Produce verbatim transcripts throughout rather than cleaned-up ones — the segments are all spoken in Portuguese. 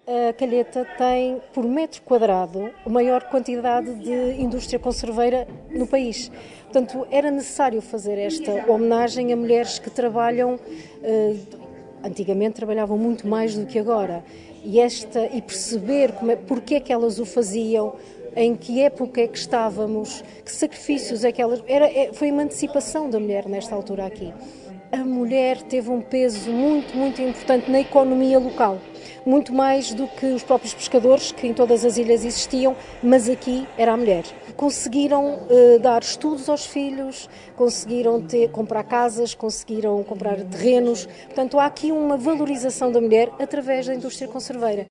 A Calheta tem, por metro quadrado, a maior quantidade de indústria conserveira no país. Portanto, era necessário fazer esta homenagem a mulheres que trabalham, eh, antigamente trabalhavam muito mais do que agora, e, esta, e perceber como é, porque é que elas o faziam, em que época é que estávamos, que sacrifícios é que elas... Era, foi uma antecipação da mulher nesta altura aqui. A mulher teve um peso muito, muito importante na economia local, muito mais do que os próprios pescadores, que em todas as ilhas existiam, mas aqui era a mulher. Conseguiram uh, dar estudos aos filhos, conseguiram ter, comprar casas, conseguiram comprar terrenos, portanto há aqui uma valorização da mulher através da indústria conserveira.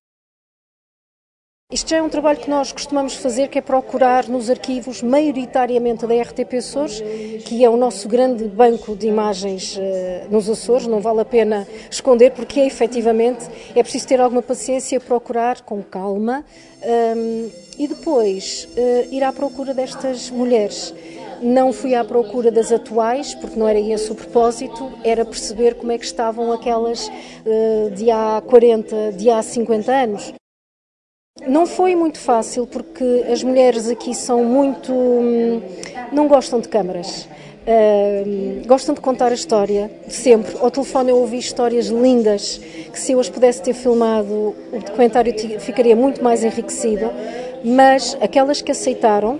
Isto já é um trabalho que nós costumamos fazer, que é procurar nos arquivos, maioritariamente da R T P Açores, que é o nosso grande banco de imagens uh, nos Açores, não vale a pena esconder, porque é, efetivamente é preciso ter alguma paciência, procurar com calma um, e depois uh, ir à procura destas mulheres. Não fui à procura das atuais, porque não era esse o propósito, era perceber como é que estavam aquelas uh, de há quarenta, de há cinquenta anos. Não foi muito fácil porque as mulheres aqui são muito... não gostam de câmaras, uh, gostam de contar a história, sempre. Ao telefone eu ouvi histórias lindas, que se eu as pudesse ter filmado, o documentário ficaria muito mais enriquecido, mas aquelas que aceitaram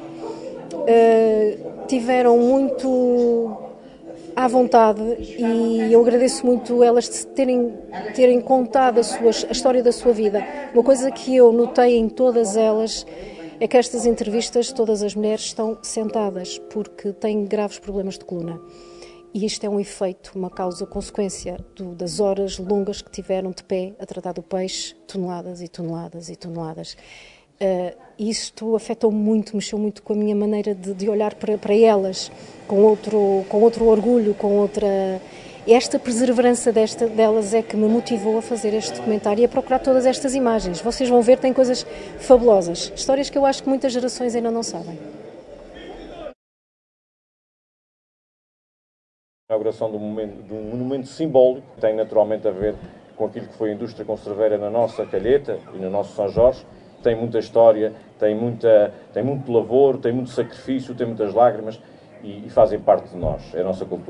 uh, tiveram muito... à vontade, e eu agradeço muito elas terem, terem contado a, sua, a história da sua vida. Uma coisa que eu notei em todas elas é que estas entrevistas, todas as mulheres estão sentadas porque têm graves problemas de coluna. E isto é um efeito, uma causa-consequência das horas longas que tiveram de pé a tratar do peixe, toneladas e toneladas e toneladas. Uh, isto afetou muito, mexeu muito com a minha maneira de, de olhar para, para elas, com outro, com outro orgulho, com outra... Esta perseverança desta, delas é que me motivou a fazer este documentário e a procurar todas estas imagens. Vocês vão ver, tem coisas fabulosas, histórias que eu acho que muitas gerações ainda não sabem. A inauguração de um, momento, de um monumento simbólico tem naturalmente a ver com aquilo que foi a indústria conserveira na nossa Calheta e no nosso São Jorge. Tem muita história, tem, muita, tem muito labor, tem muito sacrifício, tem muitas lágrimas e, e fazem parte de nós, é a nossa cultura.